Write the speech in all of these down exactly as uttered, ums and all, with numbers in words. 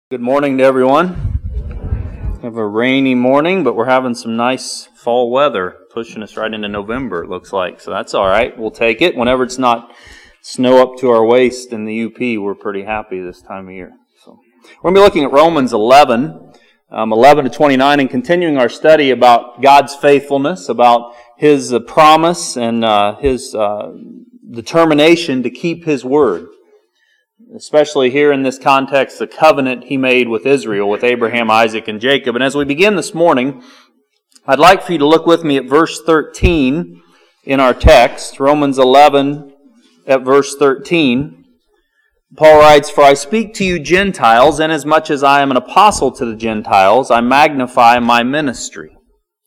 Good morning to everyone. We have a rainy morning, but we're having some nice fall weather, pushing us right into November, it looks like. So that's all right. We'll take it. Whenever it's not snow up to our waist in the U P, we're pretty happy this time of year. So we're going to be looking at Romans eleven, um, eleven to twenty-nine, and continuing our study about God's faithfulness, about His uh, promise and uh, His uh, determination to keep His word. Especially here in this context, the covenant He made with Israel, with Abraham, Isaac, and Jacob. And as we begin this morning, I'd like for you to look with me at verse thirteen in our text, Romans eleven at verse thirteen. Paul writes, "For I speak to you Gentiles, inasmuch as I am an apostle to the Gentiles, I magnify my ministry."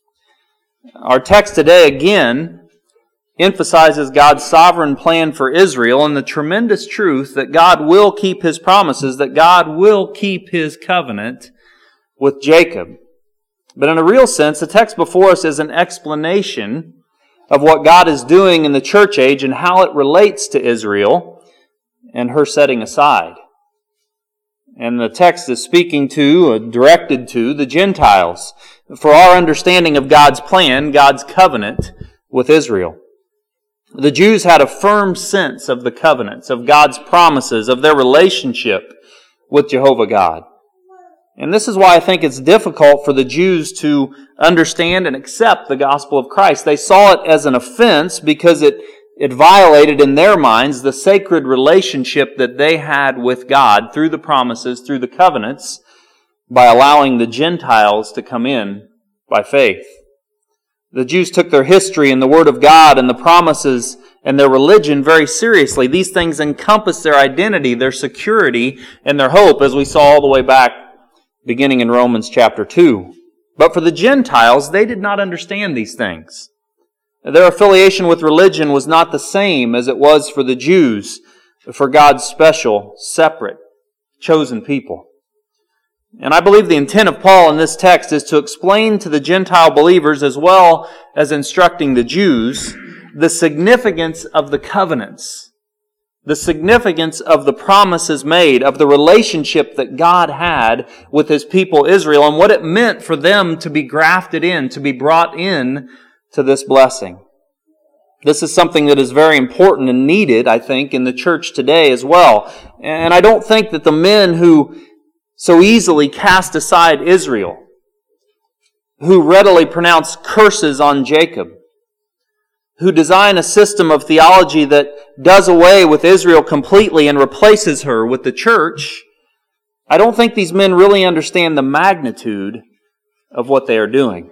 Our text today again emphasizes God's sovereign plan for Israel and the tremendous truth that God will keep His promises, that God will keep His covenant with Jacob. But in a real sense, the text before us is an explanation of what God is doing in the church age and how it relates to Israel and her setting aside. And the text is speaking to, directed to, the Gentiles for our understanding of God's plan, God's covenant with Israel. The Jews had a firm sense of the covenants, of God's promises, of their relationship with Jehovah God. And this is why I think it's difficult for the Jews to understand and accept the gospel of Christ. They saw it as an offense because it, it violated in their minds the sacred relationship that they had with God through the promises, through the covenants, by allowing the Gentiles to come in by faith. The Jews took their history and the Word of God and the promises and their religion very seriously. These things encompass their identity, their security, and their hope, as we saw all the way back beginning in Romans chapter two. But for the Gentiles, they did not understand these things. Their affiliation with religion was not the same as it was for the Jews, for God's special, separate, chosen people. And I believe the intent of Paul in this text is to explain to the Gentile believers as well as instructing the Jews the significance of the covenants, the significance of the promises made, of the relationship that God had with His people Israel, and what it meant for them to be grafted in, to be brought in to this blessing. This is something that is very important and needed, I think, in the church today as well. And I don't think that the men who so easily cast aside Israel, who readily pronounce curses on Jacob, who design a system of theology that does away with Israel completely and replaces her with the church, I don't think these men really understand the magnitude of what they are doing.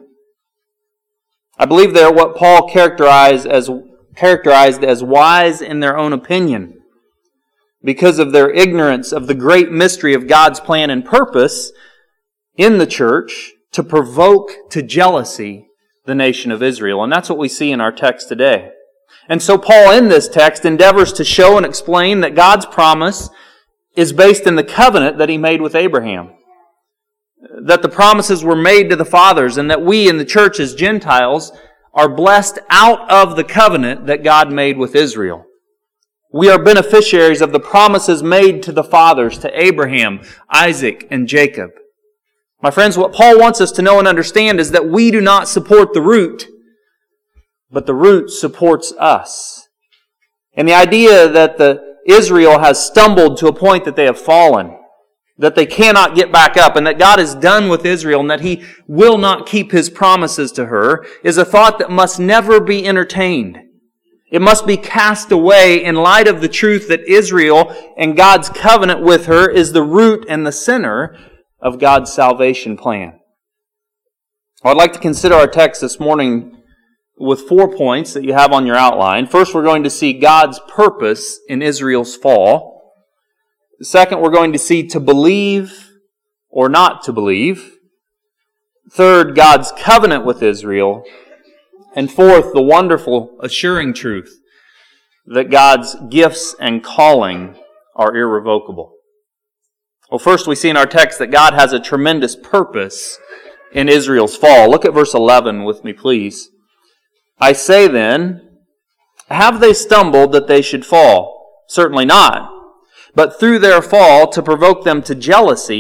I believe they are what Paul characterized as, characterized as wise in their own opinion, because of their ignorance of the great mystery of God's plan and purpose in the church to provoke to jealousy the nation of Israel. And that's what we see in our text today. And so Paul in this text endeavors to show and explain that God's promise is based in the covenant that He made with Abraham. That the promises were made to the fathers, and that we in the church as Gentiles are blessed out of the covenant that God made with Israel. We are beneficiaries of the promises made to the fathers, to Abraham, Isaac, and Jacob. My friends, what Paul wants us to know and understand is that we do not support the root, but the root supports us. And the idea that the Israel has stumbled to a point that they have fallen, that they cannot get back up, and that God is done with Israel, and that He will not keep His promises to her, is a thought that must never be entertained. It must be cast away in light of the truth that Israel and God's covenant with her is the root and the center of God's salvation plan. I'd like to consider our text this morning with four points that you have on your outline. First, we're going to see God's purpose in Israel's fall. Second, we're going to see to believe or not to believe. Third, God's covenant with Israel. And fourth, the wonderful, assuring truth that God's gifts and calling are irrevocable. Well, first we see in our text that God has a tremendous purpose in Israel's fall. Look at verse eleven with me, please. "I say then, have they stumbled that they should fall? Certainly not. But through their fall, to provoke them to jealousy,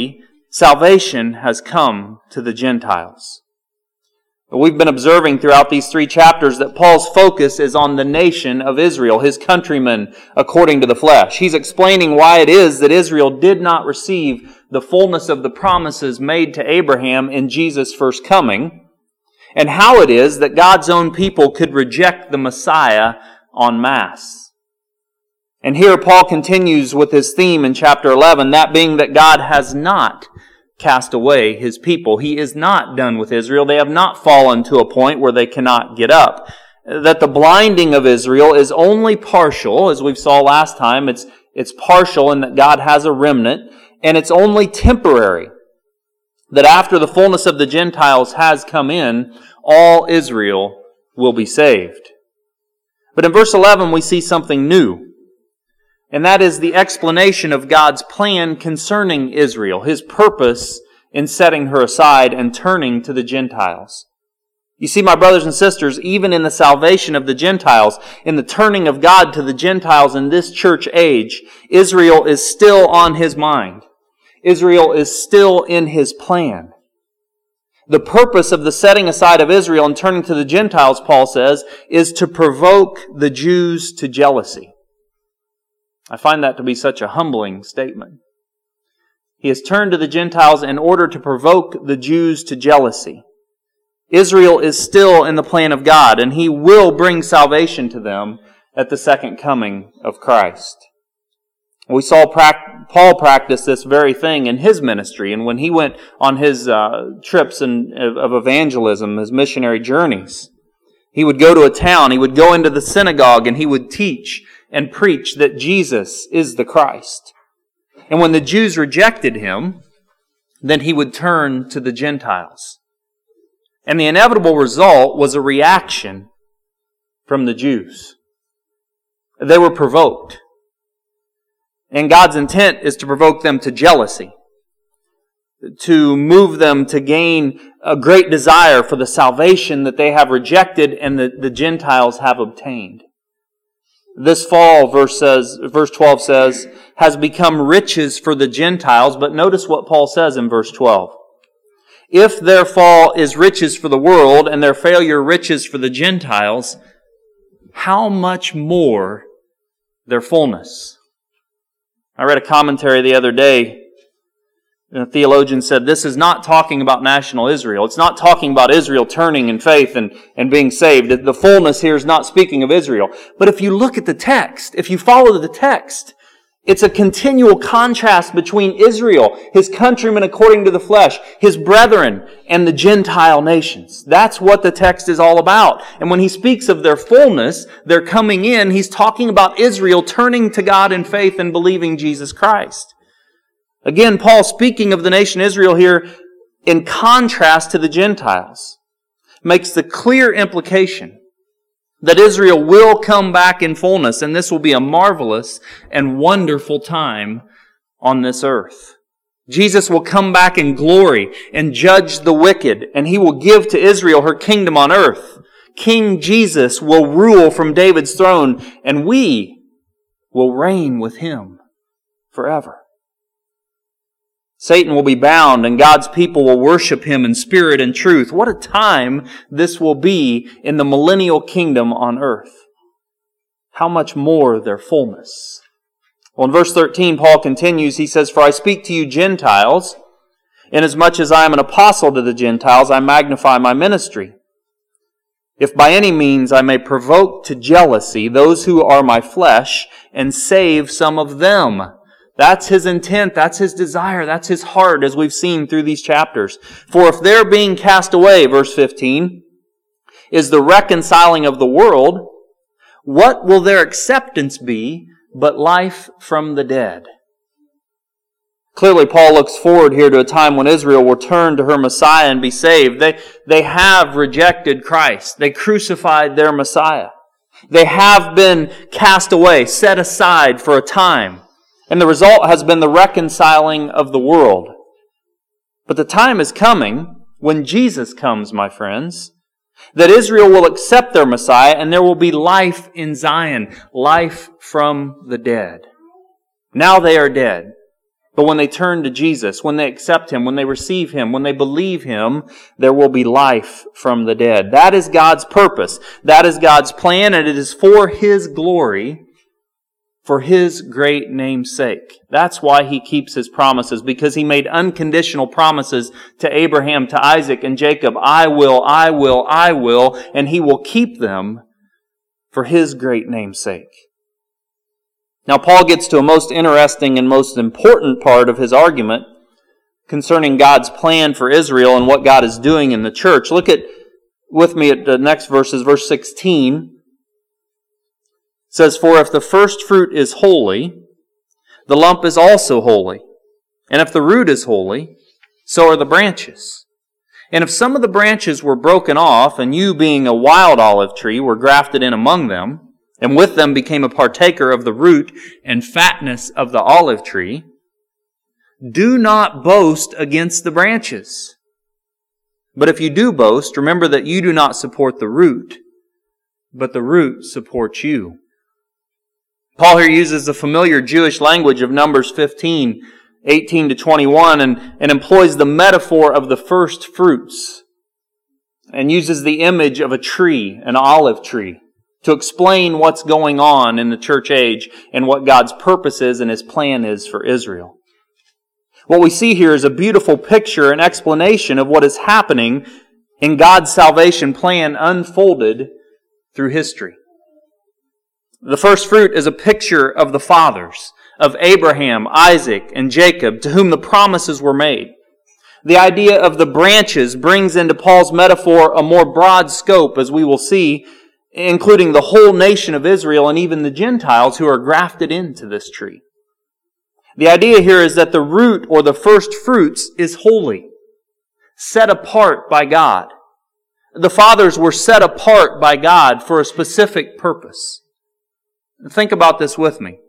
salvation has come to the Gentiles. We've been observing throughout these three chapters that Paul's focus is on the nation of Israel, his countrymen according to the flesh. He's explaining why it is that Israel did not receive the fullness of the promises made to Abraham in Jesus' first coming, and how it is that God's own people could reject the Messiah en masse. And here Paul continues with his theme in chapter eleven, that being that God has not cast away His people. He is not done with Israel. They have not fallen to a point where they cannot get up. That the blinding of Israel is only partial, as we saw last time. It's, it's partial in that God has a remnant, and it's only temporary. That after the fullness of the Gentiles has come in, all Israel will be saved. But in verse eleven we see something new. And that is the explanation of God's plan concerning Israel, His purpose in setting her aside and turning to the Gentiles. You see, my brothers and sisters, even in the salvation of the Gentiles, in the turning of God to the Gentiles in this church age, Israel is still on His mind. Israel is still in His plan. The purpose of the setting aside of Israel and turning to the Gentiles, Paul says, is to provoke the Jews to jealousy. I find that to be such a humbling statement. He has turned to the Gentiles in order to provoke the Jews to jealousy. Israel is still in the plan of God, and He will bring salvation to them at the second coming of Christ. We saw Paul practice this very thing in his ministry, and when he went on his uh, trips in, of evangelism, his missionary journeys, he would go to a town, he would go into the synagogue, and he would teach and preach that Jesus is the Christ. And when the Jews rejected Him, then He would turn to the Gentiles. And the inevitable result was a reaction from the Jews. They were provoked. And God's intent is to provoke them to jealousy, to move them to gain a great desire for the salvation that they have rejected and that the Gentiles have obtained. This fall, verse says, verse twelve says, has become riches for the Gentiles. But notice what Paul says in verse twelve. If their fall is riches for the world and their failure riches for the Gentiles, how much more their fullness? I read a commentary the other day. And a theologian said this is not talking about national Israel. It's not talking about Israel turning in faith and, and being saved. The fullness here is not speaking of Israel. But if you look at the text, if you follow the text, it's a continual contrast between Israel, His countrymen according to the flesh, His brethren, and the Gentile nations. That's what the text is all about. And when he speaks of their fullness, their coming in, he's talking about Israel turning to God in faith and believing Jesus Christ. Again, Paul speaking of the nation Israel here in contrast to the Gentiles makes the clear implication that Israel will come back in fullness, and this will be a marvelous and wonderful time on this earth. Jesus will come back in glory and judge the wicked, and He will give to Israel her kingdom on earth. King Jesus will rule from David's throne, and we will reign with Him forever. Satan will be bound and God's people will worship Him in spirit and truth. What a time this will be in the millennial kingdom on earth. How much more their fullness. Well, in verse thirteen, Paul continues, he says, "For I speak to you Gentiles, inasmuch as I am an apostle to the Gentiles, I magnify my ministry. If by any means I may provoke to jealousy those who are my flesh and save some of them." That's His intent, that's His desire, that's His heart, as we've seen through these chapters. "For if their being cast away," verse fifteen, "is the reconciling of the world, what will their acceptance be but life from the dead?" Clearly, Paul looks forward here to a time when Israel will turn to her Messiah and be saved. They, they have rejected Christ. They crucified their Messiah. They have been cast away, set aside for a time. And the result has been the reconciling of the world. But the time is coming, when Jesus comes, my friends, that Israel will accept their Messiah and there will be life in Zion, life from the dead. Now they are dead. But when they turn to Jesus, when they accept Him, when they receive Him, when they believe Him, there will be life from the dead. That is God's purpose. That is God's plan, and it is for His glory, for His great name's sake. That's why He keeps His promises, because He made unconditional promises to Abraham, to Isaac, and Jacob. I will, I will, I will, and He will keep them for His great name's sake. Now, Paul gets to a most interesting and most important part of his argument concerning God's plan for Israel and what God is doing in the church. Look at with me at the next verses, verse sixteen. It says, "For if the first fruit is holy, the lump is also holy. And if the root is holy, so are the branches. And if some of the branches were broken off, and you, being a wild olive tree, were grafted in among them, and with them became a partaker of the root and fatness of the olive tree, do not boast against the branches. But if you do boast, remember that you do not support the root, but the root supports you." Paul here uses the familiar Jewish language of Numbers fifteen, eighteen to twenty-one, and, and employs the metaphor of the first fruits, and uses the image of a tree, an olive tree, to explain what's going on in the church age and what God's purpose is and His plan is for Israel. What we see here is a beautiful picture and explanation of what is happening in God's salvation plan unfolded through history. The first fruit is a picture of the fathers, of Abraham, Isaac, and Jacob, to whom the promises were made. The idea of the branches brings into Paul's metaphor a more broad scope, as we will see, including the whole nation of Israel and even the Gentiles who are grafted into this tree. The idea here is that the root or the first fruits is holy, set apart by God. The fathers were set apart by God for a specific purpose. Think about this with me.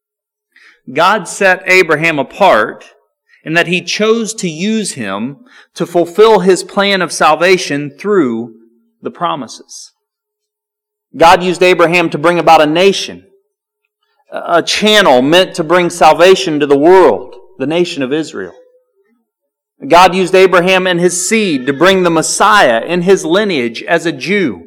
God set Abraham apart in that He chose to use him to fulfill His plan of salvation through the promises. God used Abraham to bring about a nation, a channel meant to bring salvation to the world, the nation of Israel. God used Abraham and his seed to bring the Messiah in his lineage as a Jew.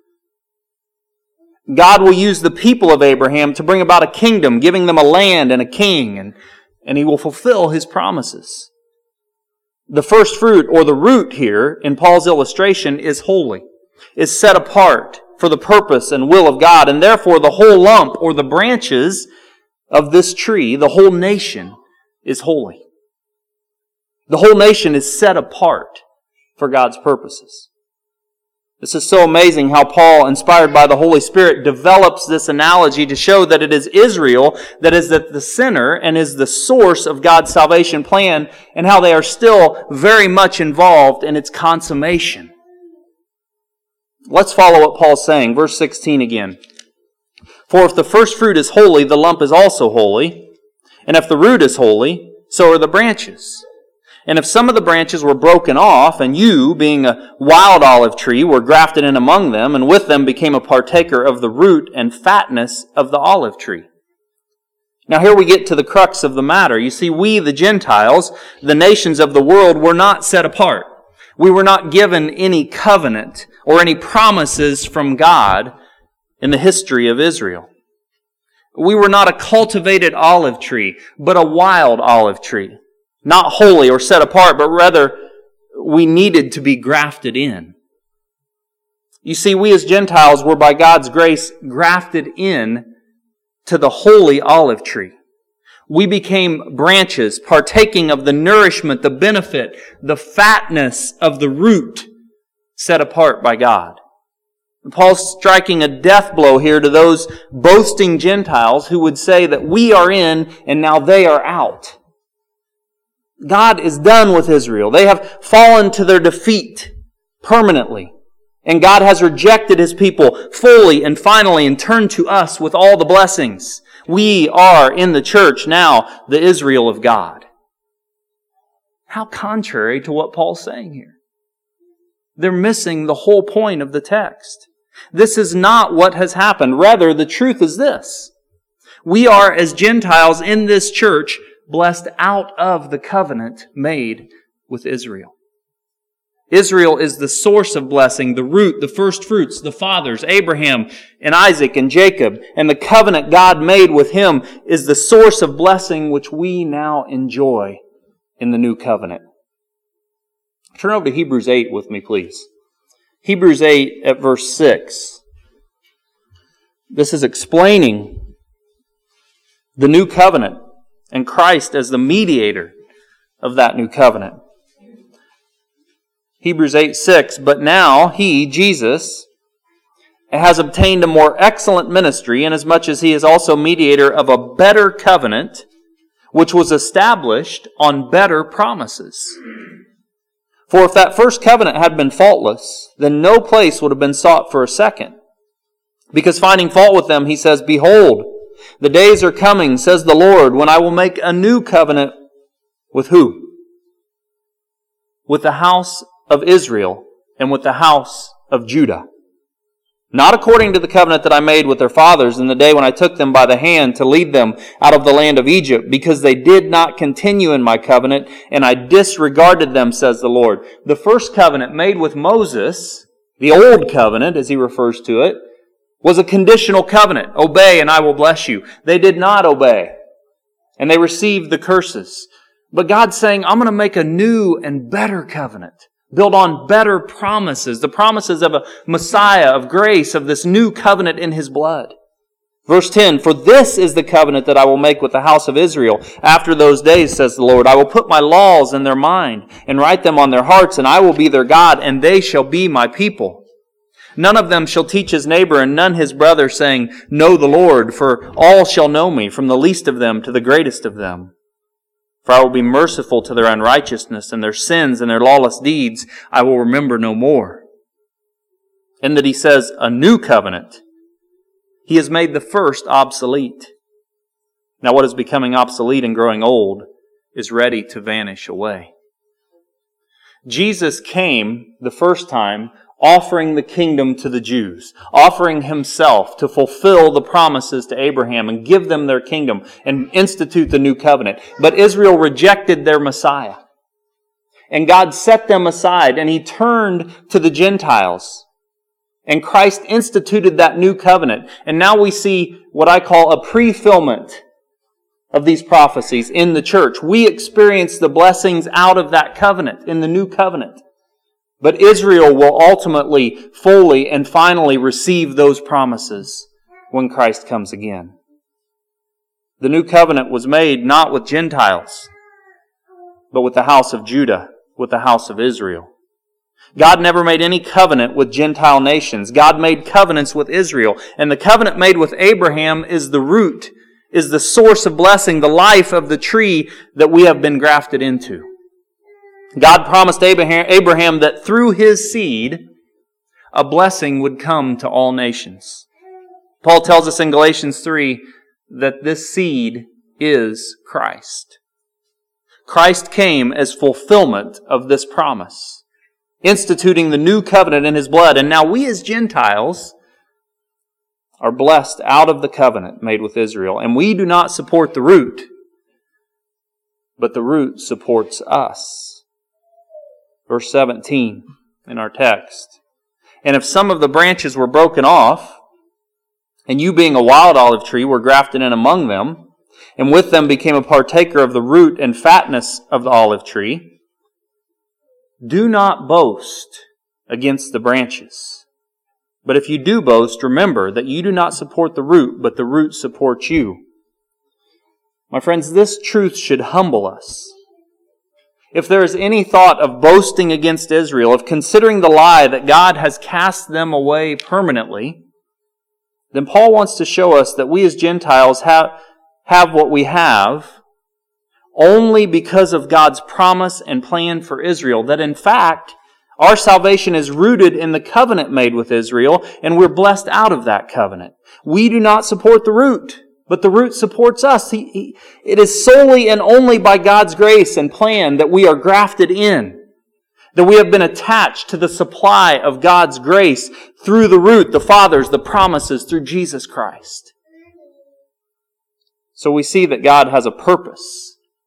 God will use the people of Abraham to bring about a kingdom, giving them a land and a king, and, and He will fulfill His promises. The first fruit, or the root here, in Paul's illustration, is holy, is set apart for the purpose and will of God, and therefore the whole lump, or the branches of this tree, the whole nation, is holy. The whole nation is set apart for God's purposes. This is so amazing how Paul, inspired by the Holy Spirit, develops this analogy to show that it is Israel that is at the center and is the source of God's salvation plan, and how they are still very much involved in its consummation. Let's follow what Paul's saying. Verse sixteen again. "For if the first fruit is holy, the lump is also holy. And if the root is holy, so are the branches. And if some of the branches were broken off, and you, being a wild olive tree, were grafted in among them, and with them became a partaker of the root and fatness of the olive tree." Now here we get to the crux of the matter. You see, we, the Gentiles, the nations of the world, were not set apart. We were not given any covenant or any promises from God in the history of Israel. We were not a cultivated olive tree, but a wild olive tree. Not holy or set apart, but rather we needed to be grafted in. You see, we as Gentiles were by God's grace grafted in to the holy olive tree. We became branches, partaking of the nourishment, the benefit, the fatness of the root set apart by God. And Paul's striking a death blow here to those boasting Gentiles who would say that we are in and now they are out. God is done with Israel. They have fallen to their defeat permanently. And God has rejected His people fully and finally and turned to us with all the blessings. We are in the church now the Israel of God. How contrary to what Paul's saying here. They're missing the whole point of the text. This is not what has happened. Rather, the truth is this. We are, as Gentiles in this church, blessed out of the covenant made with Israel. Israel is the source of blessing, the root, the first fruits, the fathers, Abraham and Isaac and Jacob. And the covenant God made with him is the source of blessing which we now enjoy in the new covenant. Turn over to Hebrews eight with me, please. Hebrews eight at verse six. This is explaining the new covenant and Christ as the mediator of that new covenant. Hebrews eight six, but now he, Jesus, has obtained a more excellent ministry, inasmuch as he is also mediator of a better covenant, which was established on better promises. For if that first covenant had been faultless, then no place would have been sought for a second. Because finding fault with them, he says, behold, the days are coming, says the Lord, when I will make a new covenant with who? With the house of Israel and with the house of Judah. Not according to the covenant that I made with their fathers in the day when I took them by the hand to lead them out of the land of Egypt, because they did not continue in my covenant, and I disregarded them, says the Lord. The first covenant made with Moses, the old covenant as he refers to it, was a conditional covenant. Obey and I will bless you. They did not obey, and they received the curses. But God's saying, I'm going to make a new and better covenant, built on better promises, the promises of a Messiah, of grace, of this new covenant in His blood. Verse ten, for this is the covenant that I will make with the house of Israel after those days, says the Lord. I will put my laws in their mind and write them on their hearts, and I will be their God, and they shall be my people. None of them shall teach his neighbor and none his brother, saying, know the Lord, for all shall know me, from the least of them to the greatest of them. For I will be merciful to their unrighteousness, and their sins and their lawless deeds I will remember no more. And that he says, a new covenant. He has made the first obsolete. Now what is becoming obsolete and growing old is ready to vanish away. Jesus came the first time offering the kingdom to the Jews, offering Himself to fulfill the promises to Abraham and give them their kingdom and institute the new covenant. But Israel rejected their Messiah. And God set them aside, and He turned to the Gentiles. And Christ instituted that new covenant. And now we see what I call a pre-fulfillment of these prophecies in the church. We experience the blessings out of that covenant, in the new covenant. But Israel will ultimately, fully, and finally receive those promises when Christ comes again. The new covenant was made not with Gentiles, but with the house of Judah, with the house of Israel. God never made any covenant with Gentile nations. God made covenants with Israel. And the covenant made with Abraham is the root, is the source of blessing, the life of the tree that we have been grafted into. God promised Abraham, Abraham that through his seed, a blessing would come to all nations. Paul tells us in Galatians three that this seed is Christ. Christ came as fulfillment of this promise, instituting the new covenant in His blood. And now we as Gentiles are blessed out of the covenant made with Israel. And we do not support the root, but the root supports us. Verse seventeen in our text. And if some of the branches were broken off, and you being a wild olive tree were grafted in among them, and with them became a partaker of the root and fatness of the olive tree, do not boast against the branches. But if you do boast, remember that you do not support the root, but the root supports you. My friends, this truth should humble us. If there is any thought of boasting against Israel, of considering the lie that God has cast them away permanently, then Paul wants to show us that we as Gentiles have, have what we have only because of God's promise and plan for Israel. That in fact, our salvation is rooted in the covenant made with Israel, and we're blessed out of that covenant. We do not support the root, but the root supports us. He, he, it is solely and only by God's grace and plan that we are grafted in, that we have been attached to the supply of God's grace through the root, the fathers, the promises through Jesus Christ. So we see that God has a purpose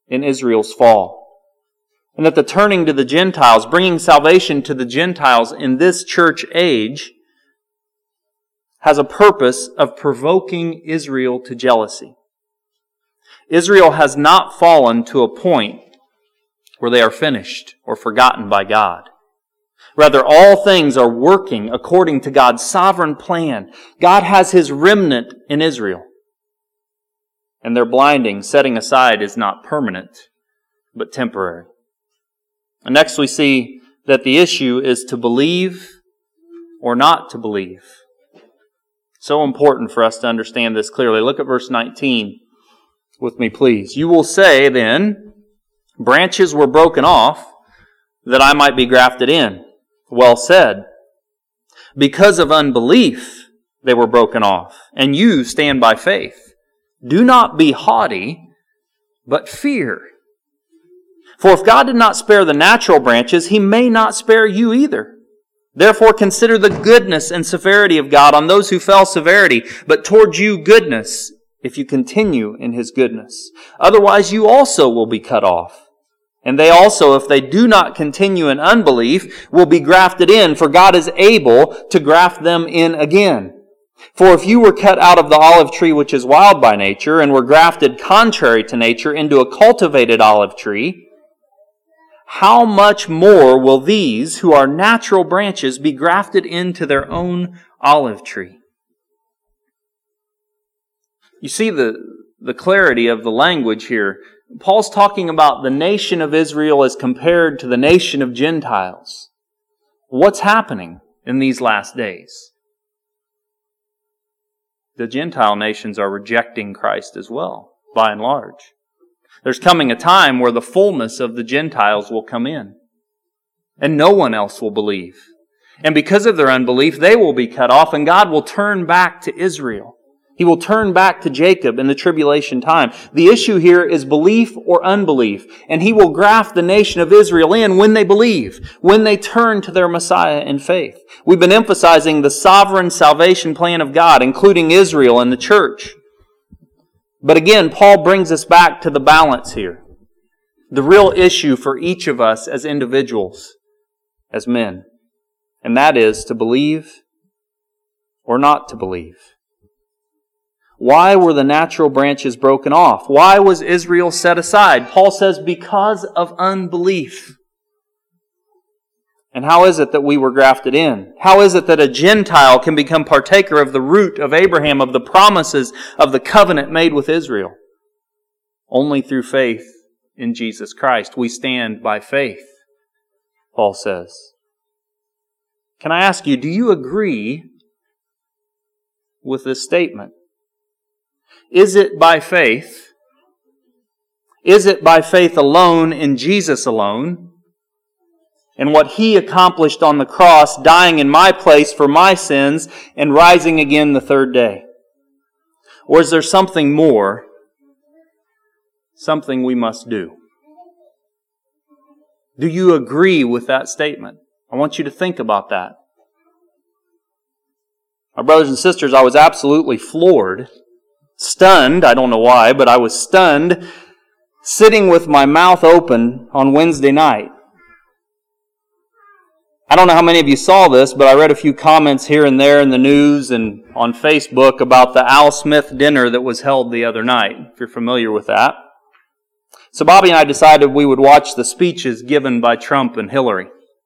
in Israel's fall. And that the turning to the Gentiles, bringing salvation to the Gentiles in this church age, has a purpose of provoking Israel to jealousy. Israel has not fallen to a point where they are finished or forgotten by God. Rather, all things are working according to God's sovereign plan. God has His remnant in Israel. And their blinding, setting aside, is not permanent, but temporary. And next we see that the issue is to believe or not to believe. So important for us to understand this clearly. Look at verse nineteen with me, please. You will say then, branches were broken off that I might be grafted in. Well said. Because of unbelief they were broken off, and you stand by faith. Do not be haughty, but fear. For if God did not spare the natural branches, He may not spare you either. Therefore consider the goodness and severity of God on those who fell severity, but toward you goodness, if you continue in His goodness. Otherwise you also will be cut off. And they also, if they do not continue in unbelief, will be grafted in, for God is able to graft them in again. For if you were cut out of the olive tree which is wild by nature, and were grafted contrary to nature into a cultivated olive tree, how much more will these, who are natural branches, be grafted into their own olive tree? You see the, the clarity of the language here. Paul's talking about the nation of Israel as compared to the nation of Gentiles. What's happening in these last days? The Gentile nations are rejecting Christ as well, by and large. There's coming a time where the fullness of the Gentiles will come in, and no one else will believe. And because of their unbelief, they will be cut off, and God will turn back to Israel. He will turn back to Jacob in the tribulation time. The issue here is belief or unbelief, and He will graft the nation of Israel in when they believe, when they turn to their Messiah in faith. We've been emphasizing the sovereign salvation plan of God, including Israel and the church. But again, Paul brings us back to the balance here. The real issue for each of us as individuals, as men. And that is to believe or not to believe. Why were the natural branches broken off? Why was Israel set aside? Paul says, because of unbelief. And how is it that we were grafted in? How is it that a Gentile can become partaker of the root of Abraham, of the promises of the covenant made with Israel? Only through faith in Jesus Christ. We stand by faith, Paul says. Can I ask you, do you agree with this statement? Is it by faith? Is it by faith alone in Jesus alone? And what He accomplished on the cross, dying in my place for my sins and rising again the third day? Or is there something more, something we must do? Do you agree with that statement? I want you to think about that. My brothers and sisters, I was absolutely floored, stunned, I don't know why, but I was stunned, sitting with my mouth open on Wednesday night. I don't know how many of you saw this, but I read a few comments here and there in the news and on Facebook about the Al Smith dinner that was held the other night, if you're familiar with that. So Bobby and I decided we would watch the speeches given by Trump and Hillary.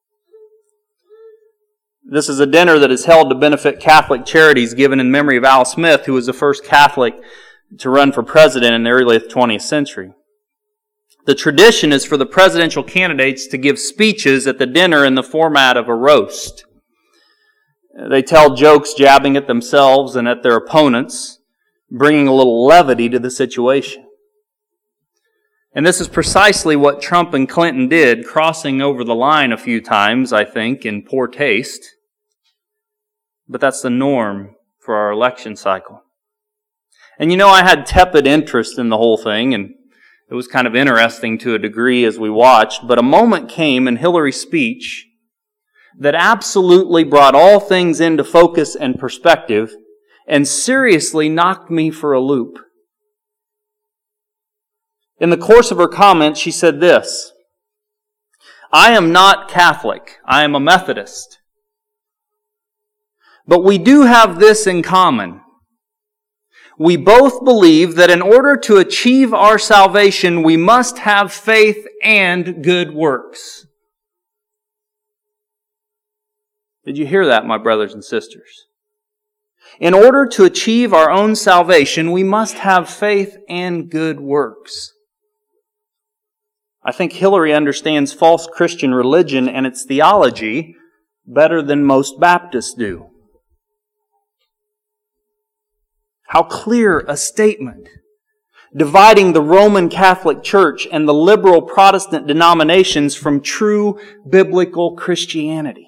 This is a dinner that is held to benefit Catholic charities given in memory of Al Smith, who was the first Catholic to run for president in the early twentieth century. The tradition is for the presidential candidates to give speeches at the dinner in the format of a roast. They tell jokes jabbing at themselves and at their opponents, bringing a little levity to the situation. And this is precisely what Trump and Clinton did, crossing over the line a few times, I think, in poor taste. But that's the norm for our election cycle. And you know, I had tepid interest in the whole thing, and it was kind of interesting to a degree as we watched, but a moment came in Hillary's speech that absolutely brought all things into focus and perspective and seriously knocked me for a loop. In the course of her comment, she said this, "I am not Catholic. I am a Methodist. But we do have this in common. We both believe that in order to achieve our salvation, we must have faith and good works." Did you hear that, my brothers and sisters? In order to achieve our own salvation, we must have faith and good works. I think Hillary understands false Christian religion and its theology better than most Baptists do. How clear a statement, dividing the Roman Catholic Church and the liberal Protestant denominations from true biblical Christianity.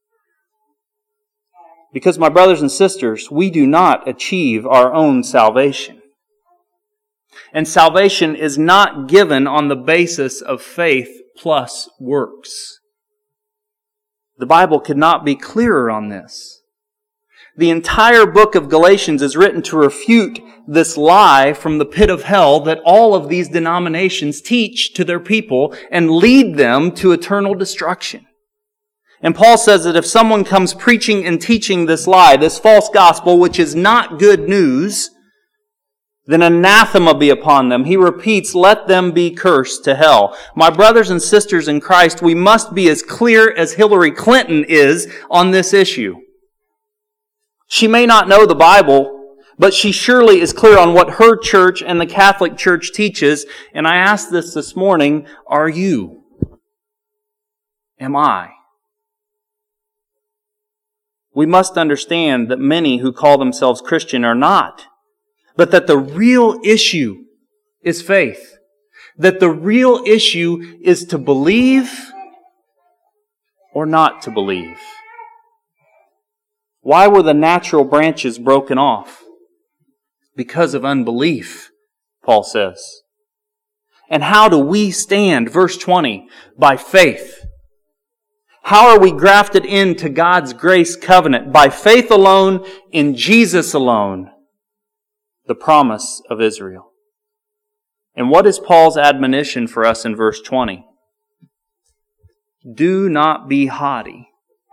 Because, my brothers and sisters, we do not achieve our own salvation. And salvation is not given on the basis of faith plus works. The Bible could not be clearer on this. The entire book of Galatians is written to refute this lie from the pit of hell that all of these denominations teach to their people and lead them to eternal destruction. And Paul says that if someone comes preaching and teaching this lie, this false gospel, which is not good news, then anathema be upon them. He repeats, let them be cursed to hell. My brothers and sisters in Christ, we must be as clear as Hillary Clinton is on this issue. She may not know the Bible, but she surely is clear on what her church and the Catholic Church teaches. And I ask this this morning, are you? Am I? We must understand that many who call themselves Christian are not, but that the real issue is faith. That the real issue is to believe or not to believe. Why were the natural branches broken off? Because of unbelief, Paul says. And how do we stand? Verse twenty, by faith. How are we grafted into God's grace covenant? By faith alone, in Jesus alone, the promise of Israel. And what is Paul's admonition for us in verse twenty? Do not be haughty,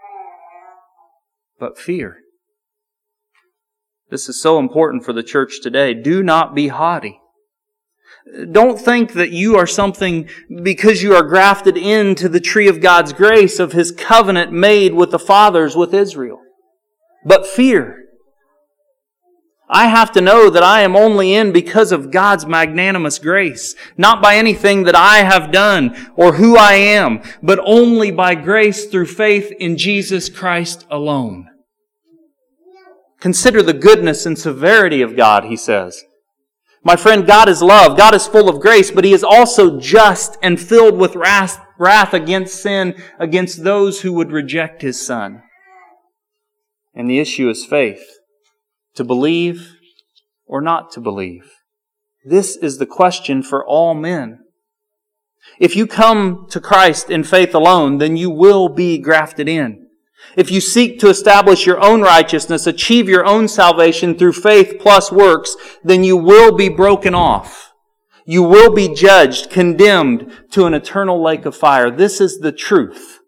but fear. This is so important for the church today. Do not be haughty. Don't think that you are something because you are grafted into the tree of God's grace, of His covenant made with the fathers with Israel. But fear. I have to know that I am only in because of God's magnanimous grace, not by anything that I have done or who I am, but only by grace through faith in Jesus Christ alone. Consider the goodness and severity of God, he says. My friend, God is love. God is full of grace, but He is also just and filled with wrath, wrath against sin, against those who would reject His Son. And the issue is faith. To believe or not to believe. This is the question for all men. If you come to Christ in faith alone, then you will be grafted in. If you seek to establish your own righteousness, achieve your own salvation through faith plus works, then you will be broken off. You will be judged, condemned to an eternal lake of fire. This is the truth.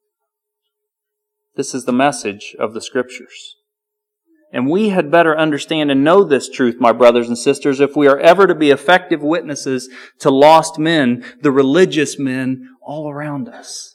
This is the message of the Scriptures. And we had better understand and know this truth, my brothers and sisters, if we are ever to be effective witnesses to lost men, the religious men all around us.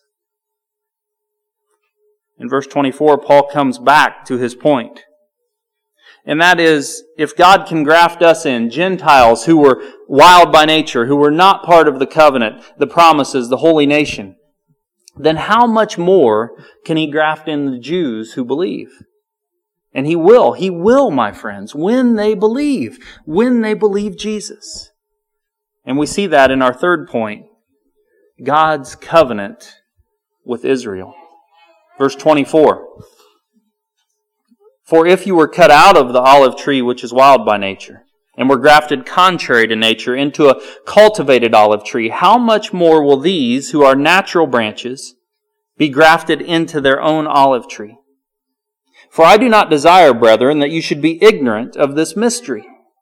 In verse twenty-four, Paul comes back to his point. And that is, if God can graft us in, Gentiles who were wild by nature, who were not part of the covenant, the promises, the holy nation, then how much more can He graft in the Jews who believe? And He will. He will, my friends, when they believe. When they believe Jesus. And we see that in our third point. God's covenant with Israel. Verse twenty-four. For if you were cut out of the olive tree which is wild by nature, and were grafted contrary to nature into a cultivated olive tree, how much more will these, who are natural branches, be grafted into their own olive tree? For I do not desire, brethren, that you should be ignorant of this mystery.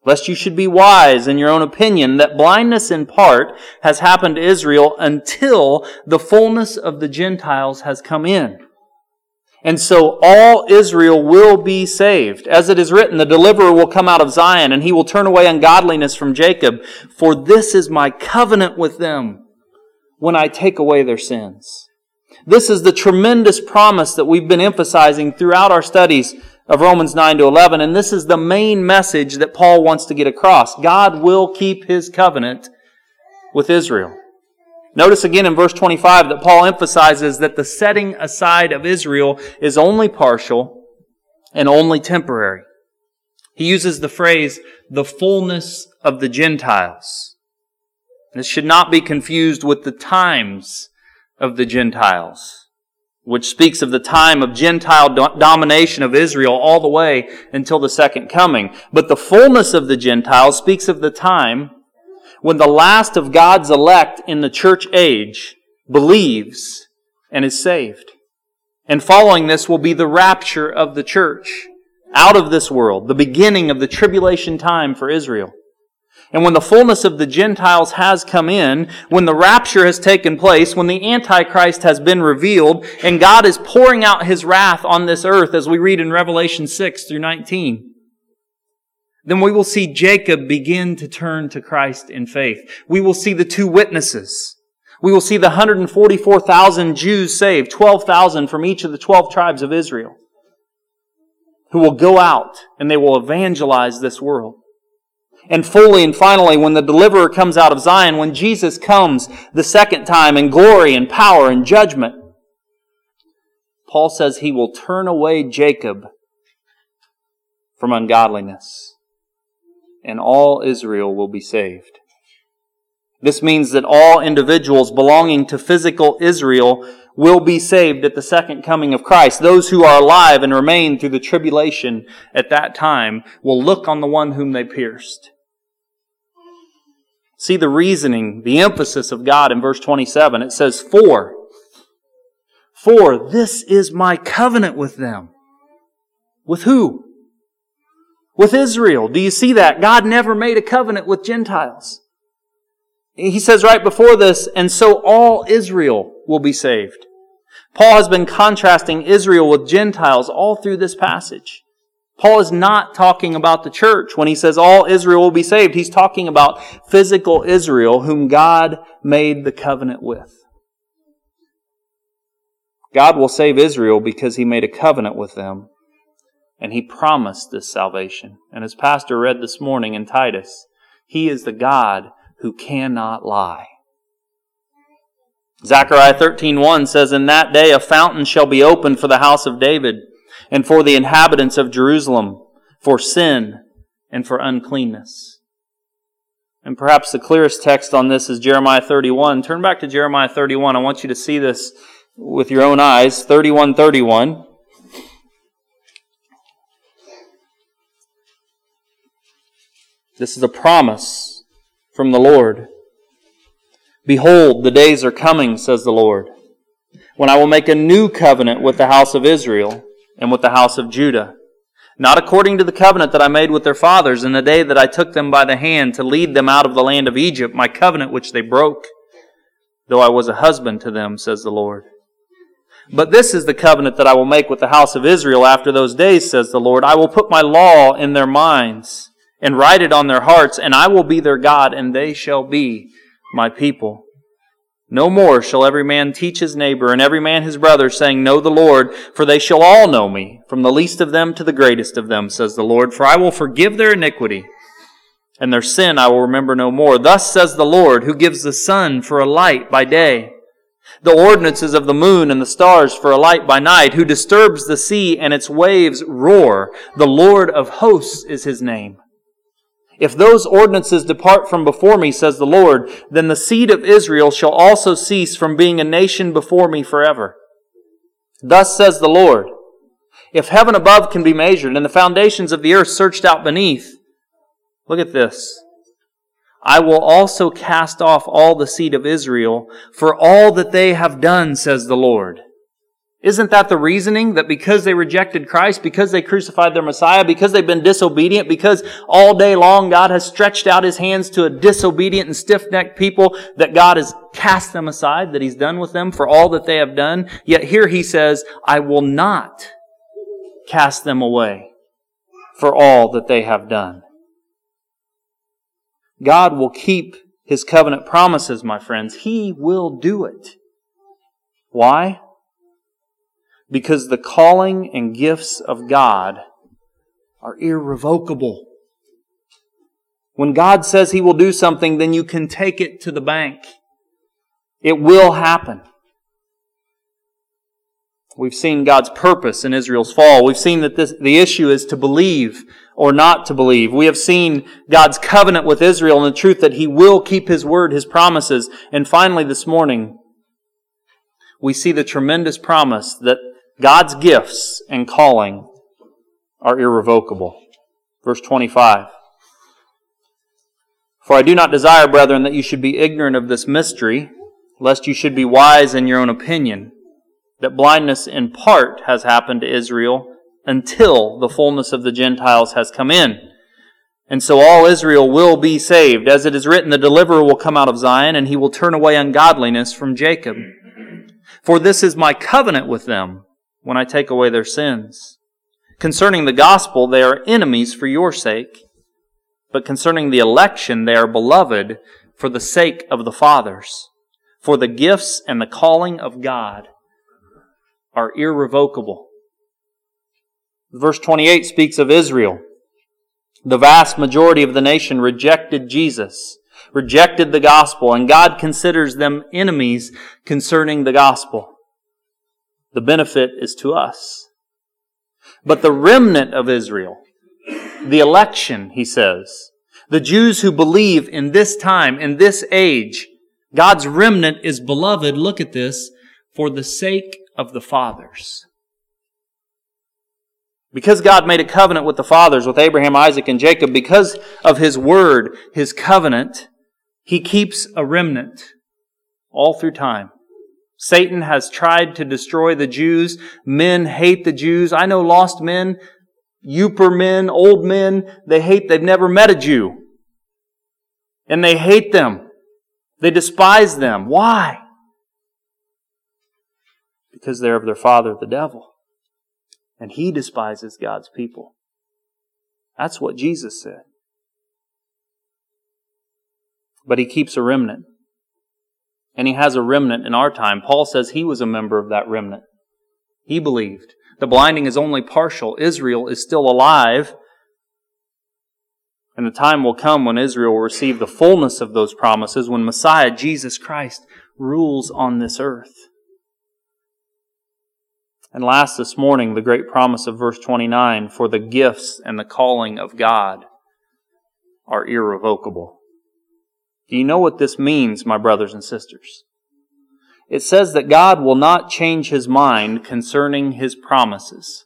lest you should be wise in your own opinion, that blindness in part has happened to Israel until the fullness of the Gentiles has come in. And so all Israel will be saved. As it is written, the deliverer will come out of Zion, and he will turn away ungodliness from Jacob. For this is my covenant with them when I take away their sins. This is the tremendous promise that we've been emphasizing throughout our studies of Romans nine to eleven, and this is the main message that Paul wants to get across. God will keep His covenant with Israel. Notice again in verse twenty-five that Paul emphasizes that the setting aside of Israel is only partial and only temporary. He uses the phrase, the fullness of the Gentiles. This should not be confused with the times of the Gentiles, which speaks of the time of Gentile do- domination of Israel all the way until the second coming. But the fullness of the Gentiles speaks of the time when the last of God's elect in the church age believes and is saved. And following this will be the rapture of the church out of this world, the beginning of the tribulation time for Israel. And when the fullness of the Gentiles has come in, when the rapture has taken place, when the Antichrist has been revealed, and God is pouring out His wrath on this earth, as we read in Revelation six through nineteen, then we will see Jacob begin to turn to Christ in faith. We will see the two witnesses. We will see the one hundred forty-four thousand Jews saved, twelve thousand from each of the twelve tribes of Israel, who will go out and they will evangelize this world. And fully and finally, when the deliverer comes out of Zion, when Jesus comes the second time in glory and power and judgment, Paul says He will turn away Jacob from ungodliness, and all Israel will be saved. This means that all individuals belonging to physical Israel will be saved at the second coming of Christ. Those who are alive and remain through the tribulation at that time will look on the one whom they pierced. See the reasoning, the emphasis of God in verse twenty-seven. It says, For, for this is my covenant with them. With who? With Israel. Do you see that? God never made a covenant with Gentiles. He says right before this, and so all Israel will be saved. Paul has been contrasting Israel with Gentiles all through this passage. Paul is not talking about the church when he says all Israel will be saved. He's talking about physical Israel whom God made the covenant with. God will save Israel because He made a covenant with them. And He promised this salvation. And as Pastor read this morning in Titus, He is the God who cannot lie. Zechariah thirteen one says, In that day a fountain shall be opened for the house of David, and for the inhabitants of Jerusalem, for sin and for uncleanness. And perhaps the clearest text on this is Jeremiah thirty-one. Turn back to Jeremiah thirty-one. I want you to see this with your own eyes. thirty-one thirty-one. This is a promise from the Lord. Behold, the days are coming, says the Lord, when I will make a new covenant with the house of Israel and with the house of Judah, not according to the covenant that I made with their fathers in the day that I took them by the hand to lead them out of the land of Egypt, my covenant which they broke, though I was a husband to them, says the Lord. But this is the covenant that I will make with the house of Israel after those days, says the Lord. I will put my law in their minds and write it on their hearts, and I will be their God, and they shall be my people. No more shall every man teach his neighbor, and every man his brother, saying, Know the Lord, for they shall all know me, from the least of them to the greatest of them, says the Lord. For I will forgive their iniquity, and their sin I will remember no more. Thus says the Lord, who gives the sun for a light by day, the ordinances of the moon and the stars for a light by night, who disturbs the sea and its waves roar. The Lord of hosts is His name. If those ordinances depart from before me, says the Lord, then the seed of Israel shall also cease from being a nation before me forever. Thus says the Lord, if heaven above can be measured and the foundations of the earth searched out beneath, look at this. I will also cast off all the seed of Israel for all that they have done, says the Lord. Isn't that the reasoning? That because they rejected Christ, because they crucified their Messiah, because they've been disobedient, because all day long God has stretched out His hands to a disobedient and stiff-necked people, that God has cast them aside, that He's done with them for all that they have done? Yet here He says, I will not cast them away for all that they have done. God will keep His covenant promises, my friends. He will do it. Why? Because the calling and gifts of God are irrevocable. When God says He will do something, then you can take it to the bank. It will happen. We've seen God's purpose in Israel's fall. We've seen that this, the issue is to believe or not to believe. We have seen God's covenant with Israel and the truth that He will keep His word, His promises. And finally this morning, we see the tremendous promise that God's gifts and calling are irrevocable. Verse twenty-five. For I do not desire, brethren, that you should be ignorant of this mystery, lest you should be wise in your own opinion, that blindness in part has happened to Israel until the fullness of the Gentiles has come in. And so all Israel will be saved. As it is written, the deliverer will come out of Zion, and He will turn away ungodliness from Jacob. For this is my covenant with them, when I take away their sins. Concerning the gospel, they are enemies for your sake. But concerning the election, they are beloved for the sake of the fathers. For the gifts and the calling of God are irrevocable. Verse twenty-eight speaks of Israel. The vast majority of the nation rejected Jesus, rejected the gospel, and God considers them enemies concerning the gospel. The benefit is to us. But the remnant of Israel, the election, He says, the Jews who believe in this time, in this age, God's remnant is beloved, look at this, for the sake of the fathers. Because God made a covenant with the fathers, with Abraham, Isaac, and Jacob, because of His word, His covenant, He keeps a remnant all through time. Satan has tried to destroy the Jews. Men hate the Jews. I know lost men, youper men, old men, they hate, they've never met a Jew. And they hate them. They despise them. Why? Because they're of their father, the devil. And he despises God's people. That's what Jesus said. But He keeps a remnant. And He has a remnant in our time. Paul says he was a member of that remnant. He believed. The blinding is only partial. Israel is still alive. And the time will come when Israel will receive the fullness of those promises, when Messiah, Jesus Christ, rules on this earth. And last this morning, the great promise of verse twenty-nine, for the gifts and the calling of God are irrevocable. Do you know what this means, my brothers and sisters? It says that God will not change His mind concerning His promises.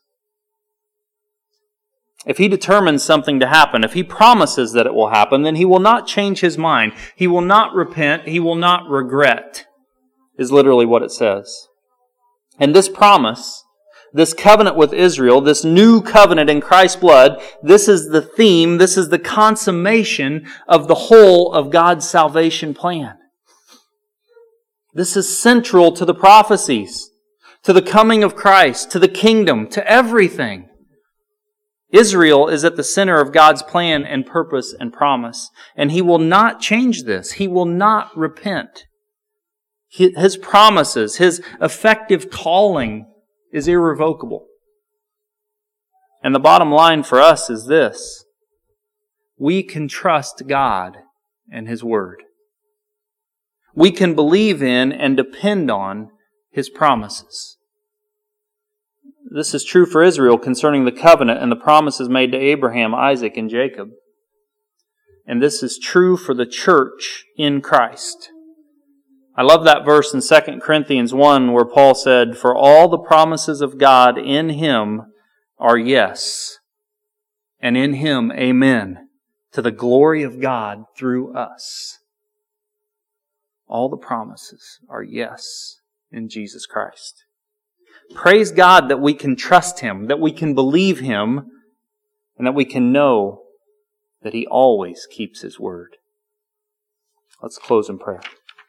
If He determines something to happen, if He promises that it will happen, then He will not change His mind. He will not repent. He will not regret, is literally what it says. And this promise, this covenant with Israel, this new covenant in Christ's blood, this is the theme, this is the consummation of the whole of God's salvation plan. This is central to the prophecies, to the coming of Christ, to the kingdom, to everything. Israel is at the center of God's plan and purpose and promise, and He will not change this. He will not repent. His promises, His effective calling is irrevocable. And the bottom line for us is this: we can trust God and His Word. We can believe in and depend on His promises. This is true for Israel concerning the covenant and the promises made to Abraham, Isaac, and Jacob. And this is true for the church in Christ. I love that verse in Second Corinthians one where Paul said, for all the promises of God in Him are yes, and in Him amen, to the glory of God through us. All the promises are yes in Jesus Christ. praise God that we can trust Him, that we can believe Him, and that we can know that He always keeps His word. Let's close in prayer.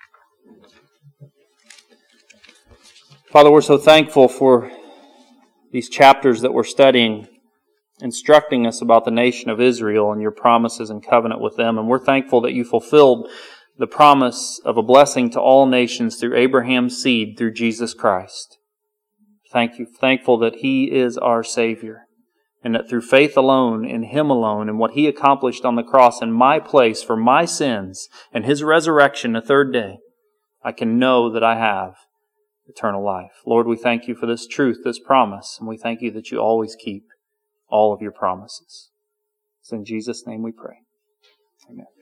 Father, we're so thankful for these chapters that we're studying, instructing us about the nation of Israel and your promises and covenant with them. And we're thankful that you fulfilled the promise of a blessing to all nations through Abraham's seed, through Jesus Christ. Thank you. Thankful that He is our Savior, and that through faith alone, in Him alone, and what He accomplished on the cross in my place for my sins, and His resurrection the third day, I can know that I have eternal life. Lord, we thank you for this truth, this promise, and we thank you that you always keep all of your promises. It's in Jesus' name we pray. Amen.